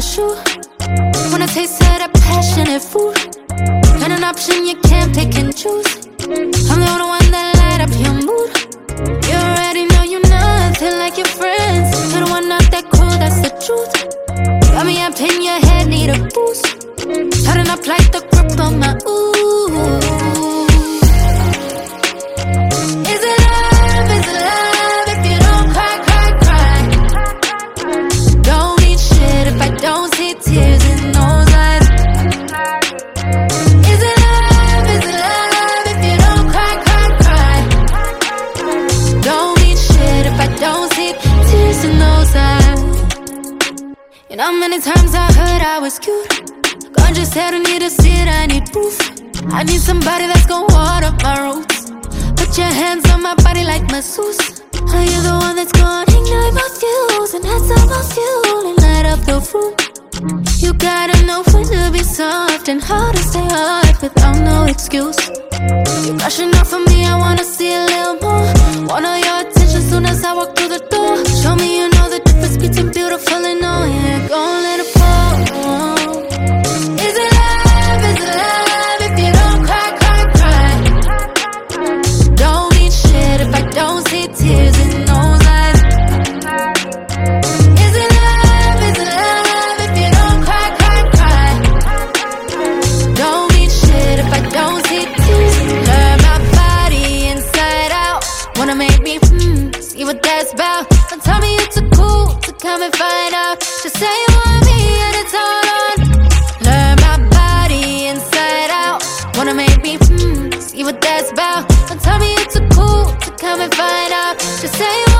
shoe. When I taste that passionate food, got an option you can't pick and choose. I'm the only one that light up your mood. You already know you're nothing like your friends. You're the one not that cool, that's the truth. Got me up in your head, need a boost. Turning up like the grip on my ooh. Is it love? Is it love? If you don't cry, cry, cry. Don't need shit if I don't see tears in those eyes. Is it love? Is it love? If you don't cry, cry, cry. Don't need shit if I don't see tears in those eyes. You know how many times I heard I was cute. God just said I need to see it, I need proof. I need somebody that's gonna water my roots. Put your hands on my body like masseuse. Are you the one that's gonna ignite my fuse? And that's how my fuel and light up the room. You gotta know when to be soft and how to stay hard without no excuse. You're rushing off of me, I wanna see a little more. Want all your attention soon as I walk through the door. Show me you know the difference between beautiful and all. Yeah, gon' let it fall. Is it love? Is it love? If you don't cry, cry, cry. Don't need shit if I don't see tears in those eyes. Is it love? Is it love? If you don't cry, cry, cry. Don't need shit if I don't see tears. Learn my body inside out. Wanna make me see what that's about. Don't tell me you're too cool to come and find out. Just say you want me and it's all on. Learn my body inside out. Wanna make me see what that's about. Don't tell me you're too cool to come and find out. Just say you